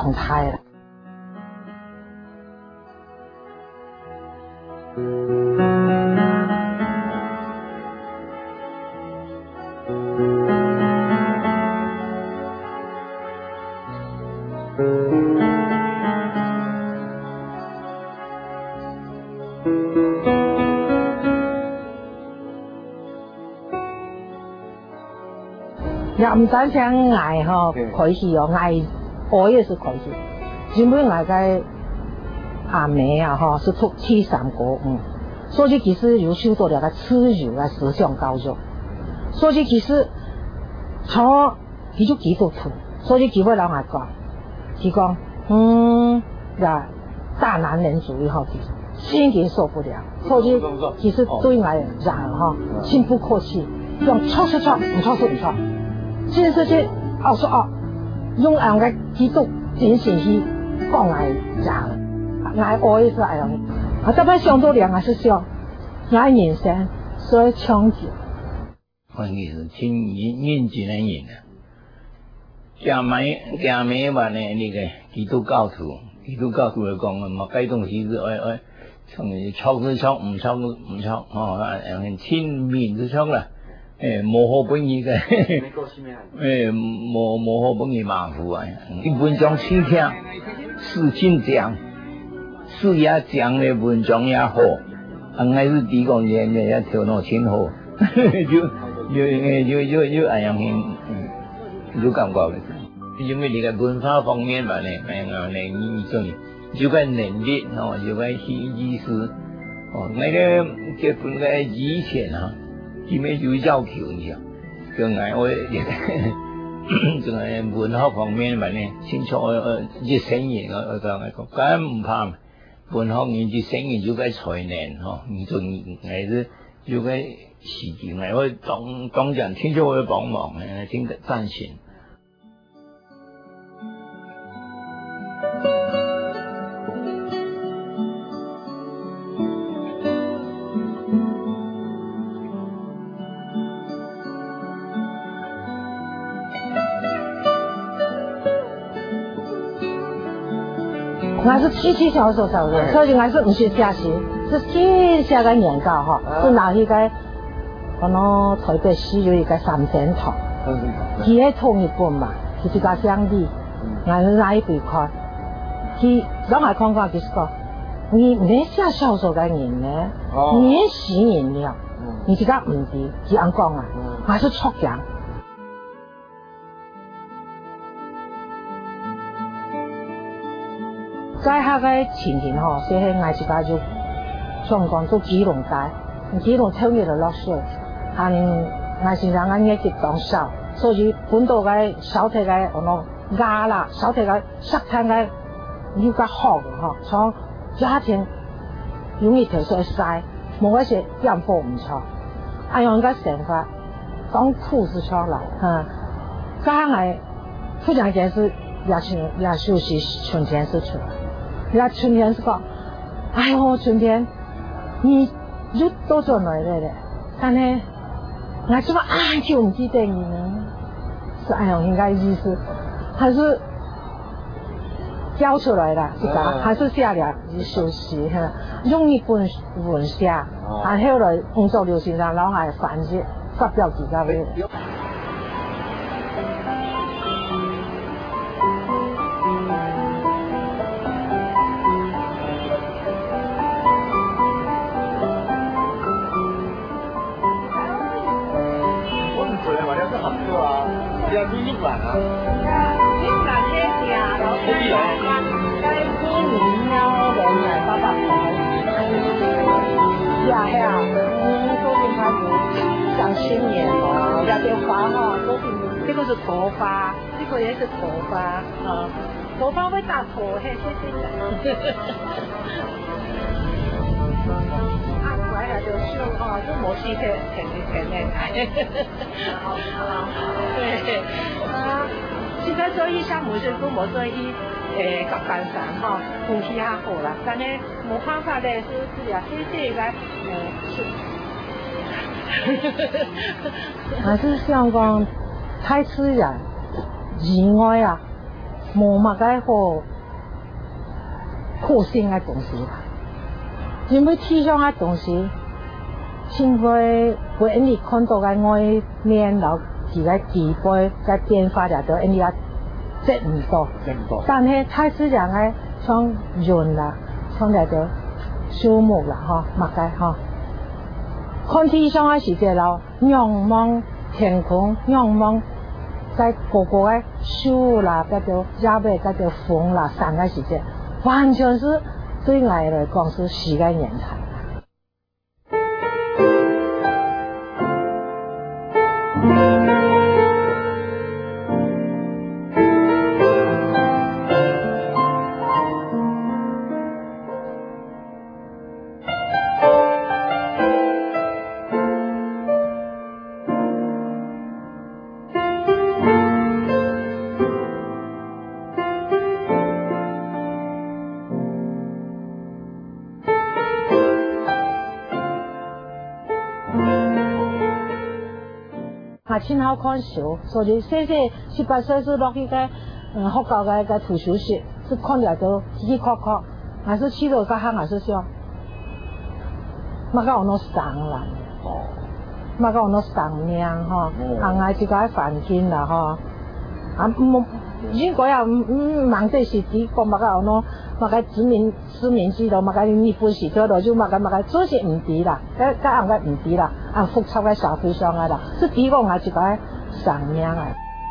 状态了。也唔单止爱吼开始哦，爱我也是开始。因为爱个阿妹啊吼是读第三国，所以其实有受到了个自由的思想教育，所以其实从佢就基督徒，所以基本人来讲，佢讲呀大男人主义吼，心里受不了，所以其实对来讲哈，心不客气，用错是错，唔错是唔错。真是去说用俺个基督真是去讲来讲，来我也是哎呀，特别想到两个是想来人生所以抢救。 我其实挺认真的人啊，家妹话呢，那个基督教徒来讲啊，嘛该东西是爱，从错是错，唔错唔错，亲面是错啦。无好本意嘅，无好本意马虎啊！一文章轻听，事情讲，事也讲的文章也好，还是地讲人嘅也条路挺好，就哎样就感觉嘅，因为你个文化方面吧呢，就个能力哦，就个意思哦，那个结婚个以前啊。伊咩就要求你啊，就係我就係文學方面咪呢，清楚啲聲言我講，咁唔怕，文學你啲聲言就該才能嗬，你就係是就該時間係我當人聽咗我嘅幫忙誒，聽得讚成。 我是7小时走的，所以我是不是假期，是天下个年糕哈，是拿一个，可能台北市有一个3000套，佢係同一本嘛，佢是個相地，我是拿一筆看，佢讓我看看就是講，你寫小說嘅人呢，你死人了，你這個唔對，佢咁講啊，我是錯人。在下个情形吼，所以我自家就想讲做基隆街，基隆产业的落水，我先生我也去当小，所以本到个小体个牙啦，小体个食餐个有个好的吼，从家庭容易提出晒，冇一些养活唔错，按用个想法，讲苦是错啦，刚来富强件事也休息春天是出。那春天是讲，哎呦，春天你又多做来了嘞，但呢，我怎么就唔记得你呢？是哎呦，应该意思还是教出来的，是吧？还是下了休息哈，用一本文写，然后来工作流行上，然后还翻译发表几个位。这个是头发，这个也是头发，头发会打头，嘿，谢谢你。过来就秀就冇事甜的。对，现在做医项目是都冇做医，甲班上空气还好啦，但係冇辦法咧，是啊，這個還是想講太自然，意外啊， 无乜嘅好可信嘅东西啦。因为天上嘅东西，现在俾你看到嘅外面有几个地杯嘅变化就到你啊值唔多，但係太自然嘅像人啦，像嚟到樹木啦，乜嘅看天上嘅時節咯，仰望天空，仰望在個個嘅樹啦，嗰條葉尾嗰條風啦，散嘅時節，完全是對我嚟講是世界人才。很好看書，所以18歲是落去嘅學校嘅圖書室，是看了都稀稀垮垮，還是去到個行還是想，乜個我攞上啦，乜個我攞上命行下自己環境啦如果要忙這事啲個乜個我攞乜個知名知道乜個日本時代咯，就乜個做些唔啲啦，嗰樣嘅唔啲啦。複雜嘅社會上嘅啦，是提供我自己上面嘅。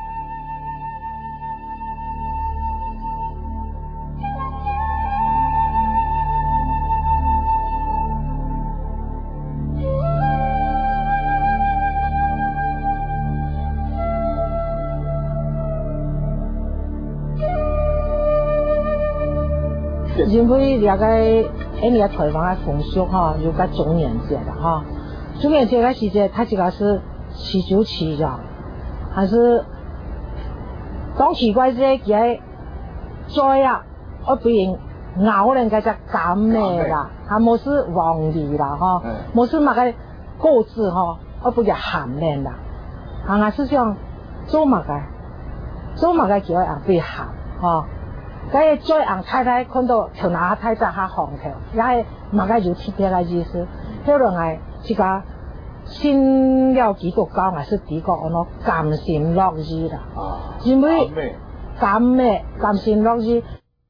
因為那個台灣嘅風俗有個中元節啦中元節嘅時節，它這個是祈求祈禱，還是講奇怪啲嘅災啊？我不然咬人家只咁咩啦，還冇是黃梨啦冇是乜個果子我不然鹹人啦，還是想做乜個叫人被鹹嗰個災人太太看到條牙太窄下紅條，也係乜個有特別嘅意思，後來這個信了基督教還是幾個我攞甘心樂意啦，因為甘心樂意。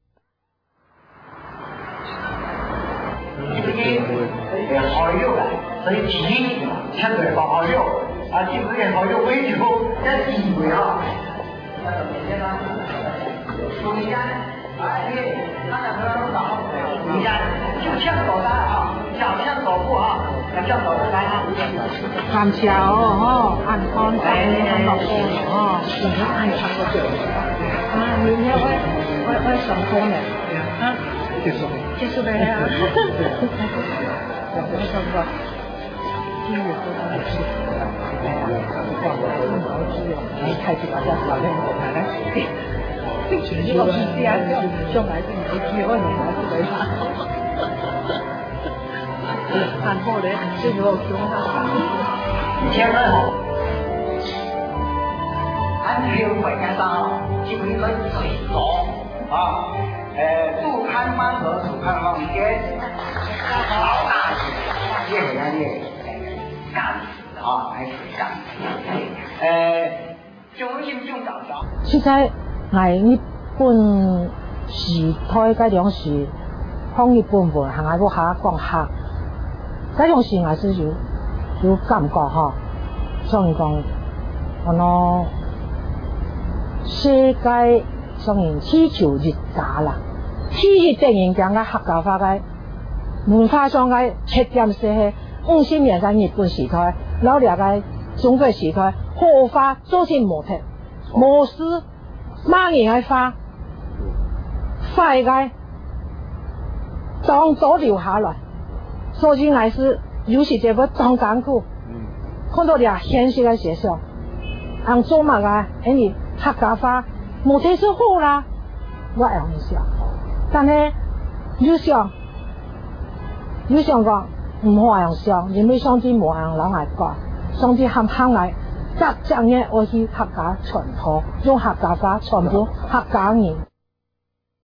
好肉的，所以提相對好肉基本上好肉為主，在第一位那怎么样呢？首先对，大家不要弄倒，首先就向走单向走步向走不单 काम चाओ ăn con ăn lọc đừng có ăn thằng có chuyện mình nhớ ơi sống con này接受呗sống con今日都係你睇住大家話咧，我睇咧，呢個意思啊，將來先唔知可能係對啦。看破咧，這個中他前面安全會看到基本上水走主看方和主看方間老大越來越幹還是幹中心中長上現在日本時代嗰種是講日本話，行下個下講下嗰種是還是有感覺所以講我世界上面地球日大啦，地球電影講嘅客家話嘅文化上嘅缺點是係50年嘅日本時代，老兩個中國時代荷花做成模特，模式馬年嘅花，花嘅當多留下來，所以還是有時就會當艱苦。看到啲現實嘅現象，按做乜嘅？因為客家話模特是好啦，我樣想，但係有想講唔好樣想，因為上帝冇樣老愛講，上帝喊嚟将业我去客家传播，用客家话传播客家人。